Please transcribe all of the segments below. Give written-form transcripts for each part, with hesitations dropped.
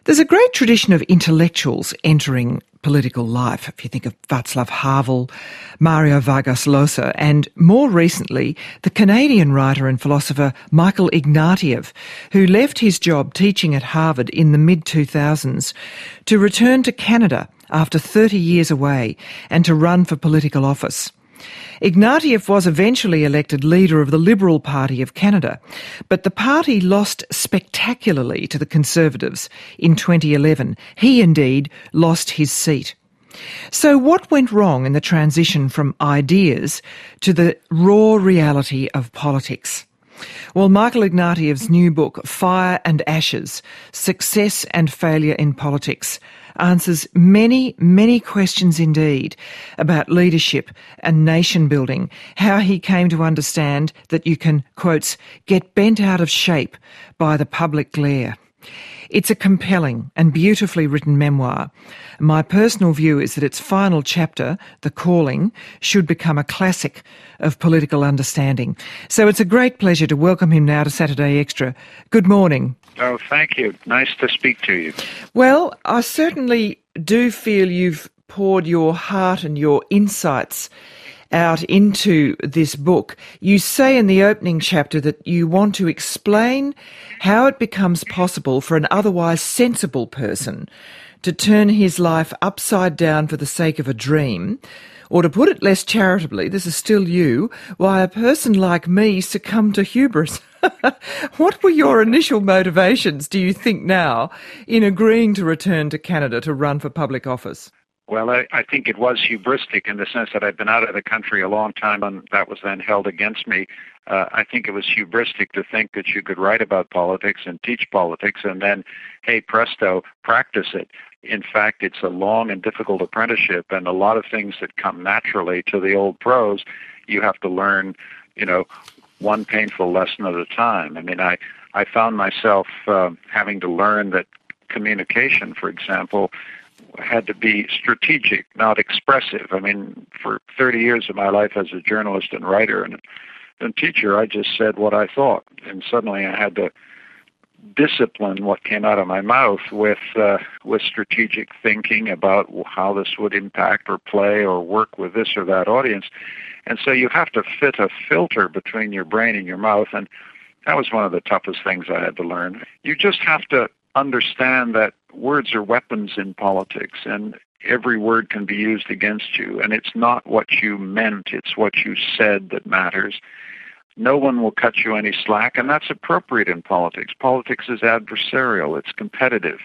There's a great tradition of intellectuals entering political life. If you think of Václav Havel, Mario Vargas Llosa, and more recently, the Canadian writer and philosopher Michael Ignatieff, who left his job teaching at Harvard in the mid-2000s to return to Canada after 30 years away and to run for political office. Ignatieff was eventually elected leader of the Liberal Party of Canada, but the party lost spectacularly to the Conservatives in 2011. He indeed lost his seat. So what went wrong in the transition from ideas to the raw reality of politics? Well, Michael Ignatieff's new book, Fire and Ashes, Success and Failure in Politics, answers many, many questions indeed about leadership and nation building, how he came to understand that you can, quotes, get bent out of shape by the public glare. It's a compelling and beautifully written memoir. My personal view is that its final chapter, The Calling, should become a classic of political understanding. So it's a great pleasure to welcome him now to Saturday Extra. Good morning. Oh, thank you. Nice to speak to you. Well, I certainly do feel you've poured your heart and your insights out into this book. You say in the opening chapter that you want to explain how it becomes possible for an otherwise sensible person to turn his life upside down for the sake of a dream, or to put it less charitably, this is still you, why a person like me succumbed to hubris. What were your initial motivations, do you think now, in agreeing to return to Canada to run for public office? Well, I think it was hubristic in the sense that I'd been out of the country a long time and that was then held against me. I think it was hubristic to think that you could write about politics and teach politics and then, hey, presto, practice it. In fact, it's a long and difficult apprenticeship, and a lot of things that come naturally to the old pros, you have to learn, one painful lesson at a time. I mean, I found myself having to learn that communication, for example, had to be strategic, not expressive. I mean, for 30 years of my life as a journalist and writer and teacher, I just said what I thought, and suddenly I had to discipline what came out of my mouth with strategic thinking about how this would impact or play or work with this or that audience. And so you have to fit a filter between your brain and your mouth, and that was one of the toughest things I had to learn. You just have to understand that words are weapons in politics, and every word can be used against you, and it's not what you meant, it's what you said that matters. No one will cut you any slack, and that's appropriate in politics. Politics is adversarial, it's competitive.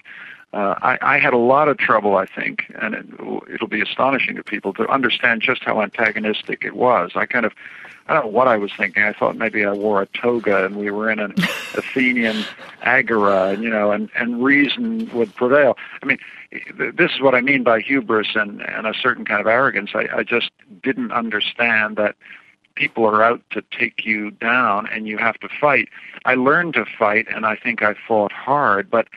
I had a lot of trouble, I think, and it'll be astonishing to people to understand just how antagonistic it was. I don't know what I was thinking. I thought maybe I wore a toga and we were in an Athenian agora, and reason would prevail. I mean, this is what I mean by hubris and a certain kind of arrogance. I just didn't understand that people are out to take you down and you have to fight. I learned to fight, and I think I fought hard, but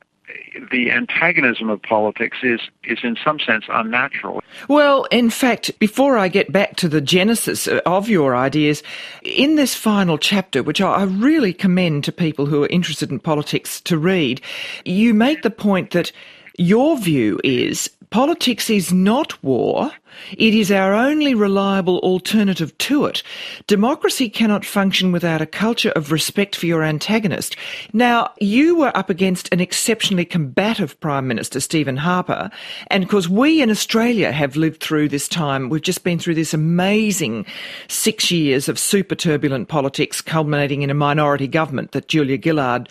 the antagonism of politics is in some sense unnatural. Well, in fact, before I get back to the genesis of your ideas, in this final chapter, which I really commend to people who are interested in politics to read, you make the point that your view is politics is not war, it is our only reliable alternative to it. Democracy cannot function without a culture of respect for your antagonist. Now, you were up against an exceptionally combative Prime Minister, Stephen Harper, and because we in Australia have lived through this time, we've just been through this amazing 6 years of super turbulent politics culminating in a minority government that Julia Gillard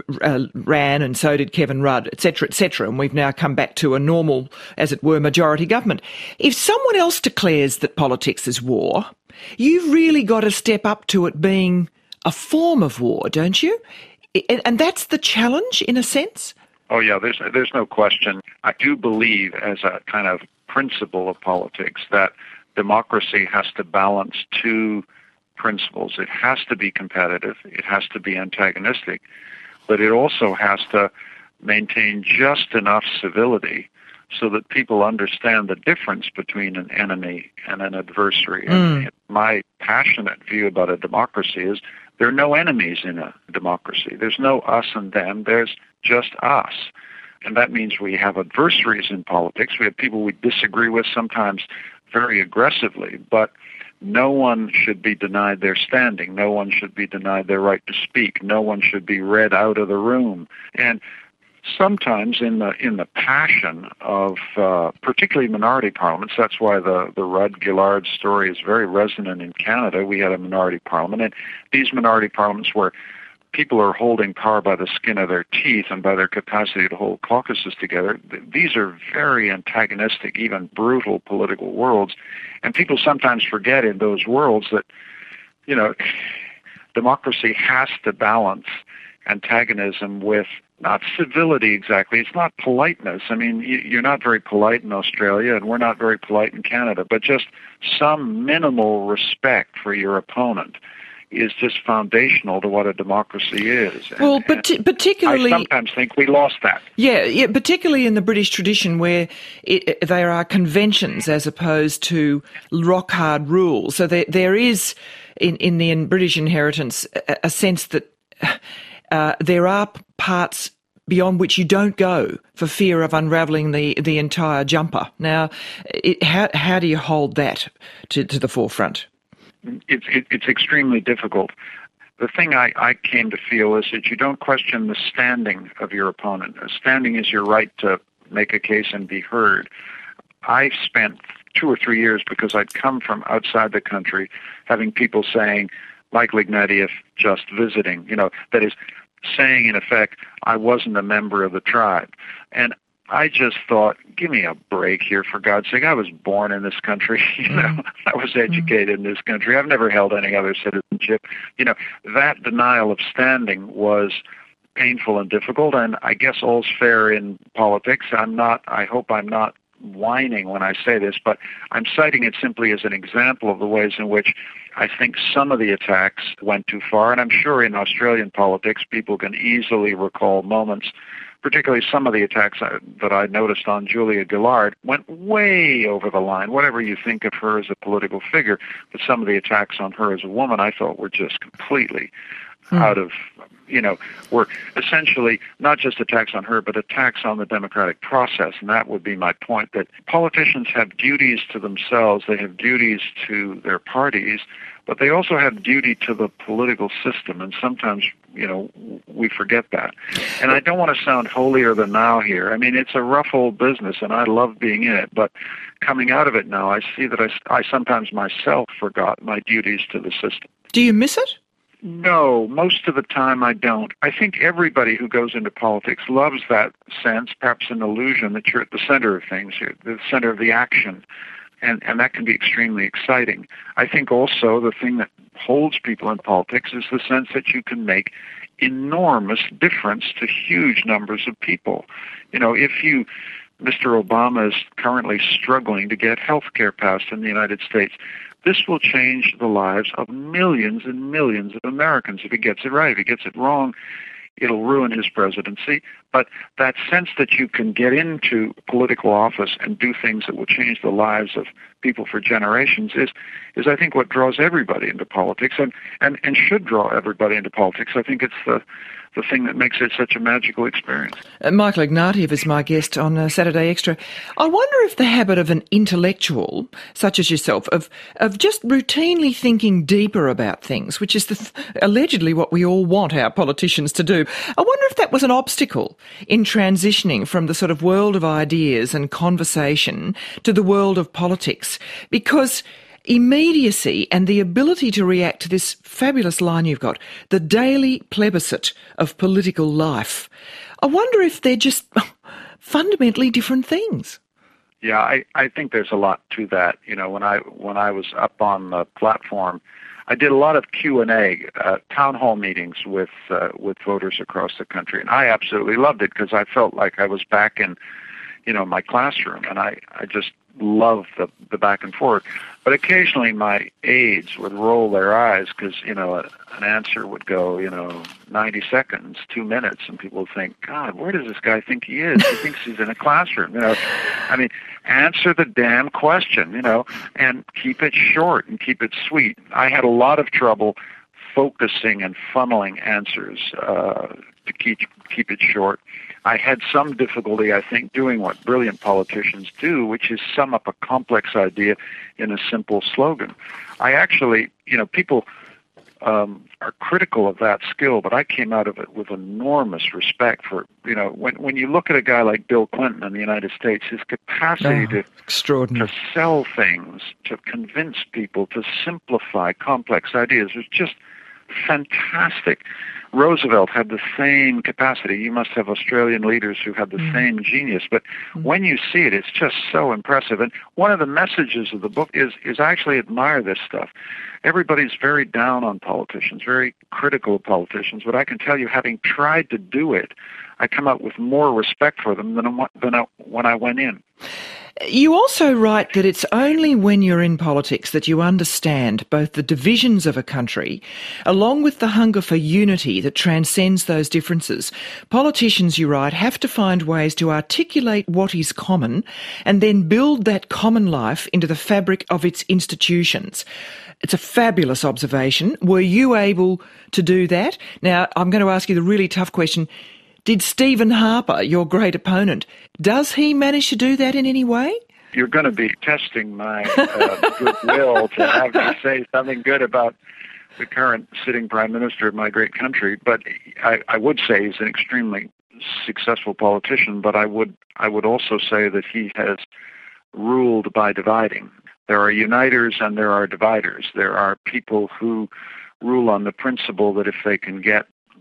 ran, and so did Kevin Rudd, etc., etc., and we've now come back to a normal, as it were, majority government. If someone else declares that politics is war, you've really got to step up to it being a form of war, don't you? And that's the challenge, in a sense? Oh, yeah, there's no question. I do believe, as a kind of principle of politics, that democracy has to balance two principles. It has to be competitive, it has to be antagonistic, but it also has to maintain just enough civility so that people understand the difference between an enemy and an adversary. And my passionate view about a democracy is there are no enemies in a democracy. There's no us and them. There's just us. and that means we have adversaries in politics. We have people we disagree with, sometimes very aggressively, but no one should be denied their standing. No one should be denied their right to speak. No one should be read out of the room. And sometimes in the passion of particularly minority parliaments, that's why the Rudd-Gillard story is very resonant in Canada. We had a minority parliament, and these minority parliaments where people are holding power by the skin of their teeth and by their capacity to hold caucuses together, these are very antagonistic, even brutal political worlds. And people sometimes forget in those worlds that, democracy has to balance antagonism with not civility exactly. It's not politeness. I mean, you're not very polite in Australia, and we're not very polite in Canada, but just some minimal respect for your opponent is just foundational to what a democracy is. Well, particularly... I sometimes think we lost that. Yeah, particularly in the British tradition where there are conventions as opposed to rock-hard rules. So there is, in the British inheritance, a sense that there are parts beyond which you don't go for fear of unravelling the entire jumper. Now, how do you hold that to the forefront? It's extremely difficult. The thing I came to feel is that you don't question the standing of your opponent. A standing is your right to make a case and be heard. I spent 2 or 3 years, because I'd come from outside the country, having people saying, Michael Ignatieff just visiting, that is saying, in effect, I wasn't a member of the tribe. And I just thought, give me a break here, for God's sake. I was born in this country. I was educated in this country. I've never held any other citizenship. That denial of standing was painful and difficult, and I guess all's fair in politics. I hope I'm not whining when I say this, but I'm citing it simply as an example of the ways in which I think some of the attacks went too far, and I'm sure in Australian politics people can easily recall moments, particularly some of the attacks that I noticed on Julia Gillard went way over the line. Whatever you think of her as a political figure, but some of the attacks on her as a woman I thought were just completely out of, were essentially not just attacks on her, but attacks on the democratic process. And that would be my point, that politicians have duties to themselves, they have duties to their parties, but they also have duty to the political system. And sometimes, we forget that. And I don't want to sound holier than thou here. I mean, it's a rough old business, and I love being in it. But coming out of it now, I see that I sometimes myself forgot my duties to the system. Do you miss it? No, most of the time I don't. I think everybody who goes into politics loves that sense, perhaps an illusion that you're at the center of things, you're at the center of the action, and that can be extremely exciting. I think also the thing that holds people in politics is the sense that you can make enormous difference to huge numbers of people. Mr. Obama is currently struggling to get health care passed in the United States. This will change the lives of millions and millions of Americans if he gets it right. If he gets it wrong, it'll ruin his presidency. But that sense that you can get into political office and do things that will change the lives of people for generations is I think, what draws everybody into politics and should draw everybody into politics. I think it's the thing that makes it such a magical experience. Michael Ignatieff is my guest on Saturday Extra. I wonder if the habit of an intellectual, such as yourself, of just routinely thinking deeper about things, which is allegedly what we all want our politicians to do, I wonder if that was an obstacle in transitioning from the sort of world of ideas and conversation to the world of politics, because immediacy and the ability to react to this fabulous line you've got, the daily plebiscite of political life. I wonder if they're just fundamentally different things. Yeah, I think there's a lot to that. When I was up on the platform, I did a lot of Q&A, town hall meetings with voters across the country, and I absolutely loved it because I felt like I was back in, my classroom, and I just love the back and forth. But occasionally my aides would roll their eyes because, an answer would go, 90 seconds, 2 minutes, and people would think, God, where does this guy think he is? He thinks he's in a classroom. Answer the damn question, and keep it short and keep it sweet. I had a lot of trouble focusing and funneling answers to keep it short. I had some difficulty, I think, doing what brilliant politicians do, which is sum up a complex idea in a simple slogan. I actually, people are critical of that skill, but I came out of it with enormous respect for, when you look at a guy like Bill Clinton in the United States, his capacity to sell things, to convince people, to simplify complex ideas was just fantastic. Roosevelt had the same capacity. You must have Australian leaders who had the same genius. But when you see it, it's just so impressive. And one of the messages of the book is I actually admire this stuff. Everybody's very down on politicians, very critical of politicians. But I can tell you, having tried to do it, I come out with more respect for them than when I went in. You also write that it's only when you're in politics that you understand both the divisions of a country, along with the hunger for unity that transcends those differences. Politicians, you write, have to find ways to articulate what is common and then build that common life into the fabric of its institutions. It's a fabulous observation. Were you able to do that? Now, I'm going to ask you the really tough question. Did Stephen Harper, your great opponent, does he manage to do that in any way? You're going to be testing my goodwill to have me say something good about the current sitting prime minister of my great country, but I would say he's an extremely successful politician, but I would also say that he has ruled by dividing. There are uniters and there are dividers. There are people who rule on the principle that if they can get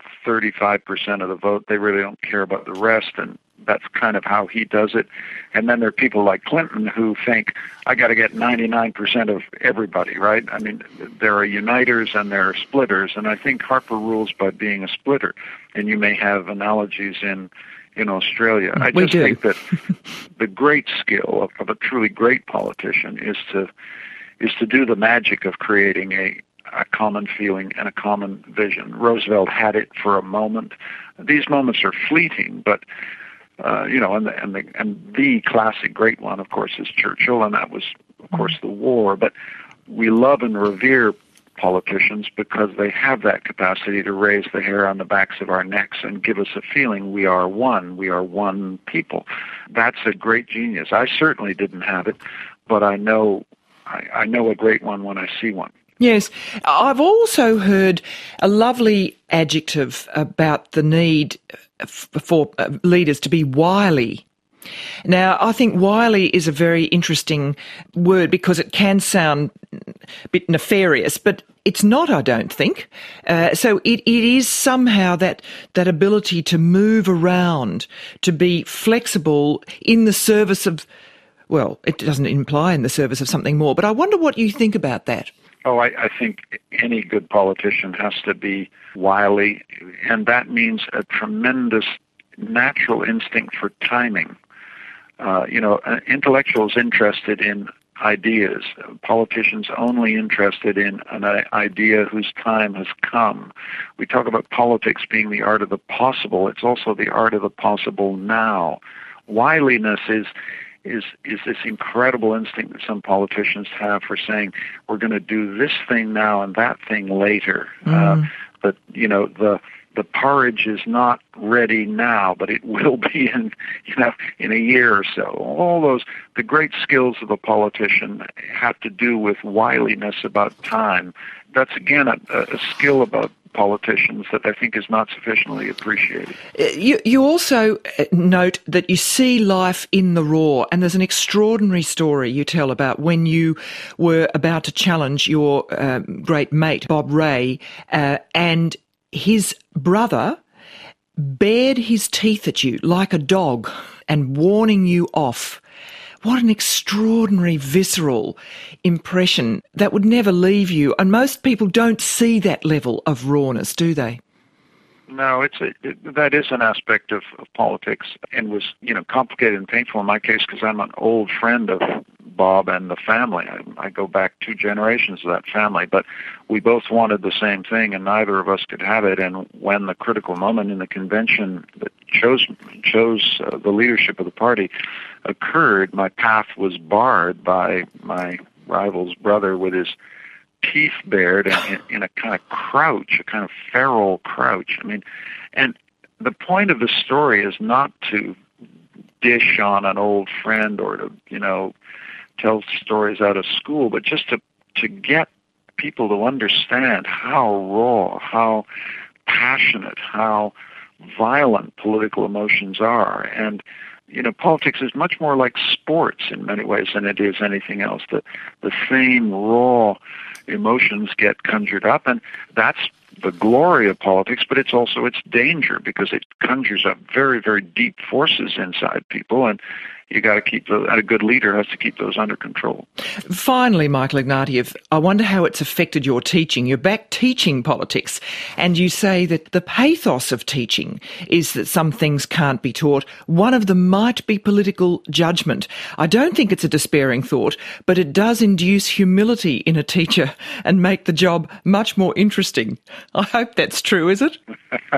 35% of the vote, they really don't care about the rest, and that's kind of how he does it. And then there are people like Clinton who think, I got to get 99% of everybody, right? I mean, there are uniters and there are splitters, and I think Harper rules by being a splitter. And you may have analogies in Australia. I just think that the great skill of a truly great politician is to do the magic of creating a common feeling and a common vision. Roosevelt had it for a moment. These moments are fleeting, but and the classic great one, of course, is Churchill, and that was, of course, the war. But we love and revere politicians because they have that capacity to raise the hair on the backs of our necks and give us a feeling we are one people. That's a great genius. I certainly didn't have it, but I know a great one when I see one. Yes. I've also heard a lovely adjective about the need for leaders to be wily. Now, I think wily is a very interesting word because it can sound a bit nefarious, but it's not, I don't think. So it is somehow that ability to move around, to be flexible in the service of, well, it doesn't imply in the service of something more, but I wonder what you think about that. Oh, I think any good politician has to be wily, and that means a tremendous natural instinct for timing. An intellectual is interested in ideas. Politicians only interested in an idea whose time has come. We talk about politics being the art of the possible. It's also the art of the possible now. Wiliness is this incredible instinct that some politicians have for saying, we're going to do this thing now and that thing later. But, the porridge is not ready now, but it will be in a year or so. All those, the great skills of a politician have to do with wiliness about time. That's, again, a skill about politicians that I think is not sufficiently appreciated. You also note that you see life in the raw, and there's an extraordinary story you tell about when you were about to challenge your great mate, Bob Rae, and his brother bared his teeth at you like a dog and warning you off. What an extraordinary, visceral impression that would never leave you. And most people don't see that level of rawness, do they? No, that is an aspect of politics, and was complicated and painful in my case because I'm an old friend of Bob and the family. I go back 2 generations of that family, but we both wanted the same thing, and neither of us could have it. And when the critical moment in the convention that chose the leadership of the party occurred, my path was barred by my rival's brother with his teeth bared in a kind of crouch, a kind of feral crouch. I mean, and the point of the story is not to dish on an old friend or to, tell stories out of school, but just to get people to understand how raw, how passionate, how violent political emotions are. And, politics is much more like sports in many ways than it is anything else. The same raw emotions get conjured up, and that's the glory of politics, but it's also its danger, because it conjures up very, very deep forces inside people, and you got to keep a good leader has to keep those under control. Finally, Michael Ignatieff, I wonder how it's affected your teaching. You're back teaching politics, and you say that the pathos of teaching is that some things can't be taught. One of them might be political judgment. I don't think it's a despairing thought, but it does induce humility in a teacher and make the job much more interesting. I hope that's true, is it?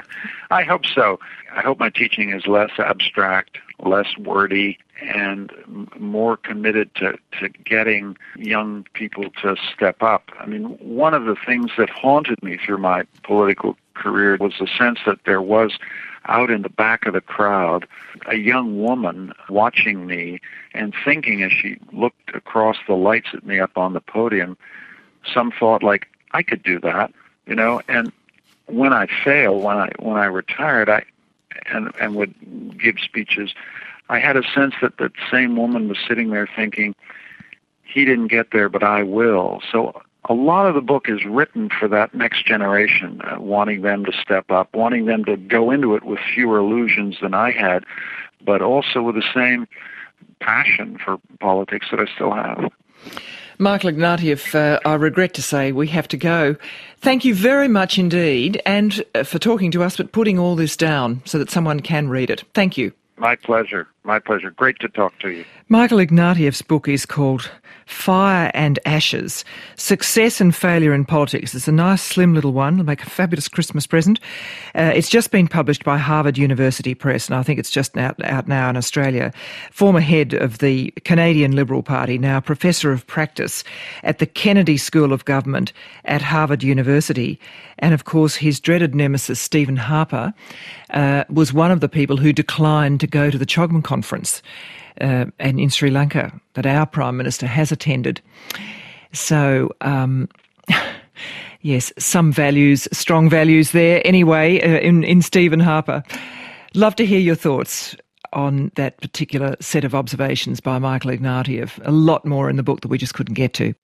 I hope so. I hope my teaching is less abstract, less wordy, and more committed to getting young people to step up. I mean, one of the things that haunted me through my political career was the sense that there was, out in the back of the crowd, a young woman watching me and thinking, as she looked across the lights at me up on the podium, some thought like, I could do that, and when I failed, when I retired, and would give speeches, I had a sense that that same woman was sitting there thinking, he didn't get there, but I will. So a lot of the book is written for that next generation, wanting them to step up, wanting them to go into it with fewer illusions than I had, but also with the same passion for politics that I still have. Michael Ignatieff, I regret to say we have to go. Thank you very much indeed, and for talking to us, but putting all this down so that someone can read it. Thank you. My pleasure. My pleasure. Great to talk to you. Michael Ignatieff's book is called Fire and Ashes, Success and Failure in Politics. It's a nice, slim little one. It'll make a fabulous Christmas present. It's just been published by Harvard University Press, and I think it's just out now in Australia. Former head of the Canadian Liberal Party, now Professor of Practice at the Kennedy School of Government at Harvard University. And, of course, his dreaded nemesis, Stephen Harper, was one of the people who declined to go to the CHOGM conference and in Sri Lanka that our Prime Minister has attended. So, yes, some values, strong values there anyway in Stephen Harper. Love to hear your thoughts on that particular set of observations by Michael Ignatieff. A lot more in the book that we just couldn't get to.